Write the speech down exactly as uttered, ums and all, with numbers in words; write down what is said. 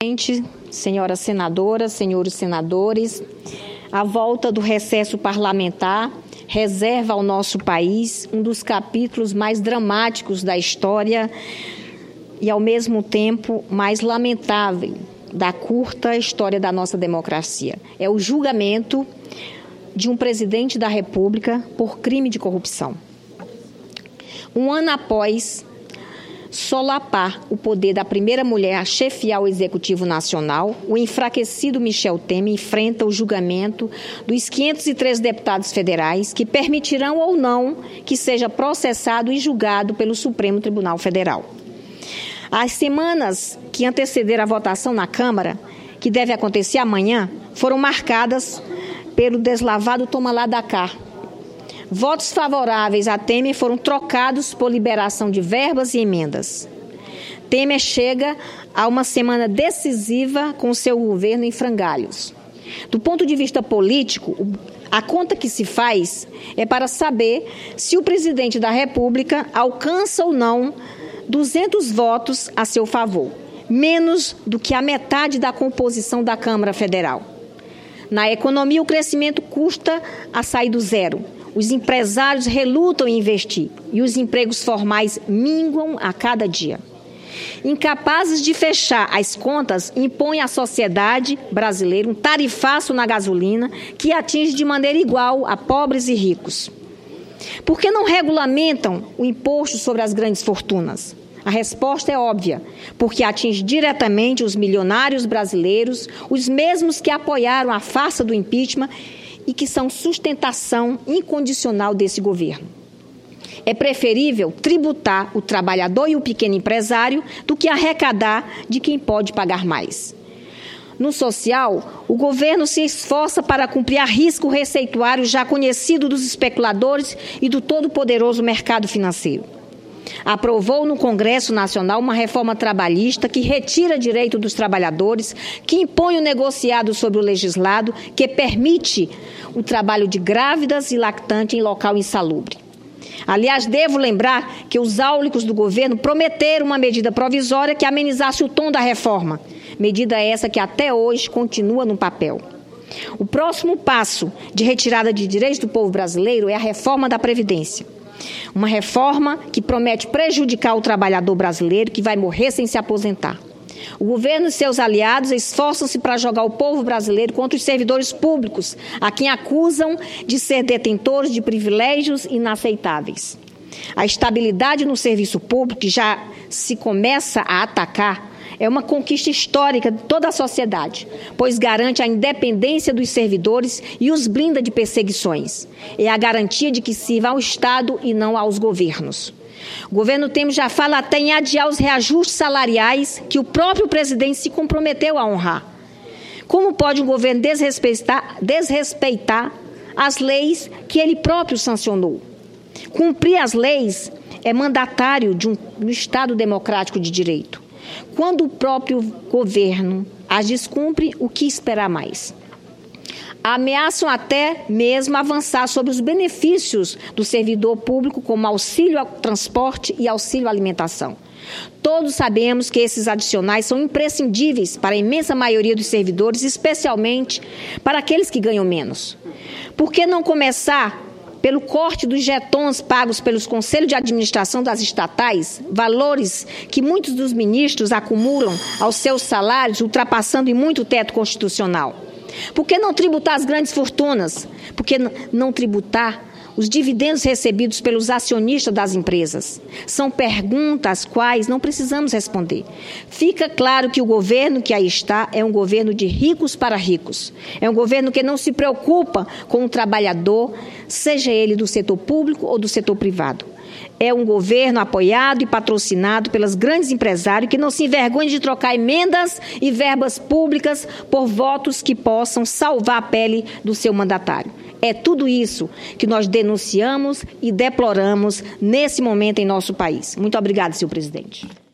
Senhoras senadoras, senhores senadores, a volta do recesso parlamentar reserva ao nosso país um dos capítulos mais dramáticos da história e, ao mesmo tempo, mais lamentável da curta história da nossa democracia. É o julgamento de um presidente da República por crime de corrupção. Um ano após solapar o poder da primeira mulher a chefiar o Executivo Nacional, o enfraquecido Michel Temer enfrenta o julgamento dos quinhentos e três deputados federais que permitirão ou não que seja processado e julgado pelo Supremo Tribunal Federal. As semanas que antecederam a votação na Câmara, que deve acontecer amanhã, foram marcadas pelo deslavado toma lá da cá. Votos favoráveis a Temer foram trocados por liberação de verbas e emendas. Temer chega a uma semana decisiva com seu governo em frangalhos. Do ponto de vista político, a conta que se faz é para saber se o presidente da República alcança ou não duzentos votos a seu favor, menos do que a metade da composição da Câmara Federal. Na economia, o crescimento custa a sair do zero. Os empresários relutam em investir e os empregos formais minguam a cada dia. Incapazes de fechar as contas, impõem à sociedade brasileira um tarifaço na gasolina que atinge de maneira igual a pobres e ricos. Por que não regulamentam o imposto sobre as grandes fortunas? A resposta é óbvia, porque atinge diretamente os milionários brasileiros, os mesmos que apoiaram a farsa do impeachment e que são sustentação incondicional desse governo. É preferível tributar o trabalhador e o pequeno empresário do que arrecadar de quem pode pagar mais. No social, o governo se esforça para cumprir a risco o receituário já conhecido dos especuladores e do todo-poderoso mercado financeiro. Aprovou no Congresso Nacional uma reforma trabalhista que retira direito dos trabalhadores, que impõe o negociado sobre o legislado, que permite o trabalho de grávidas e lactantes em local insalubre. Aliás, devo lembrar que os áulicos do governo prometeram uma medida provisória que amenizasse o tom da reforma, medida essa que até hoje continua no papel. O próximo passo de retirada de direitos do povo brasileiro é a reforma da Previdência. Uma reforma que promete prejudicar o trabalhador brasileiro que vai morrer sem se aposentar. O governo e seus aliados esforçam-se para jogar o povo brasileiro contra os servidores públicos, a quem acusam de ser detentores de privilégios inaceitáveis. A estabilidade no serviço público, que já se começa a atacar, é uma conquista histórica de toda a sociedade, pois garante a independência dos servidores e os blinda de perseguições. É a garantia de que sirva ao Estado e não aos governos. O governo Temer já fala até em adiar os reajustes salariais que o próprio presidente se comprometeu a honrar. Como pode um governo desrespeitar, desrespeitar as leis que ele próprio sancionou? Cumprir as leis é mandatário de um, um Estado democrático de direito. Quando o próprio governo as descumpre, o que esperar mais? Ameaçam até mesmo avançar sobre os benefícios do servidor público, como auxílio ao transporte e auxílio à alimentação. Todos sabemos que esses adicionais são imprescindíveis para a imensa maioria dos servidores, especialmente para aqueles que ganham menos. Por que não começar pelo corte dos jetons pagos pelos conselhos de administração das estatais, valores que muitos dos ministros acumulam aos seus salários, ultrapassando em muito o teto constitucional? Por que não tributar as grandes fortunas? Por que não tributar os dividendos recebidos pelos acionistas das empresas? São perguntas às quais não precisamos responder. Fica claro que o governo que aí está é um governo de ricos para ricos. É um governo que não se preocupa com o trabalhador, seja ele do setor público ou do setor privado. É um governo apoiado e patrocinado pelos grandes empresários que não se envergonham de trocar emendas e verbas públicas por votos que possam salvar a pele do seu mandatário. É tudo isso que nós denunciamos e deploramos nesse momento em nosso país. Muito obrigada, senhor presidente.